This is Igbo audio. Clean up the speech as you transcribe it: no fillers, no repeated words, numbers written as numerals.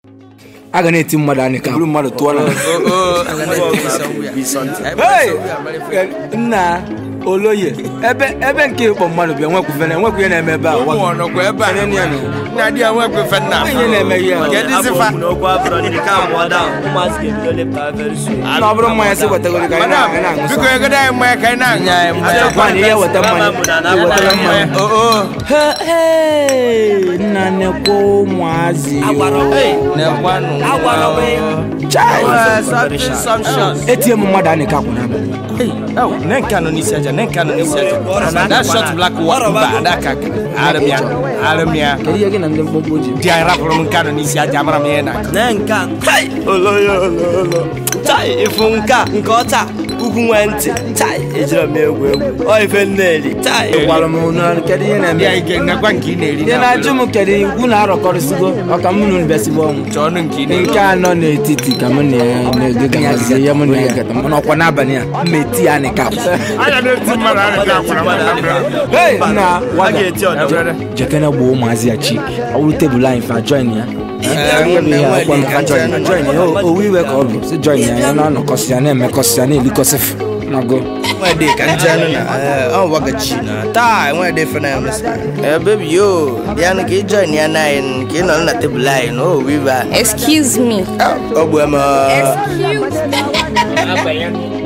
aga na-eti mmadụ anyị ka bụrụ mmadụ tụọ na nna Oloye ebe nke ịkpọ mmadụ bịa nwekwu ihe na-eme ebe a na-eme ihe na ọ bụrụ mmanya sị wetagoro ka anyị na-aṅụ ihe weta mmanya nna nekwa ụmụazị etie m mmadụ anyị ka kwụna that short black water that armia dia raporo nkano n'isi aja amara m ihe na nka olo tai ifunka nkọta ugwu nwenti tai ejira m egwu o ife nneli tai gwara m na kedu ihe na-eme ya ige ngakwa nke ị na-eri ihe na-ajụ m kedu ikwu na-arọkọrịsịgo ọka m nụ besibo ọnwụ chọọnụ nke anọ n'etiti ka m na-egagazi ihe m na-egata mana ọkwa n'abalị a mmeti ya nịka jekene gbuo ụmụazị ya chik ọ bụrụ tebụl anyị fa join ya owu iwe ka ọ bụ si join ya na anọkọsị ya na-emekọsị ya na-elikọsịfụ nago nwede ka njenu na wagachi na taa nwede fena ya mesa baby yo dia na ke join ya na in ke no na table line oh we ba excuse me oh boy ma excuse me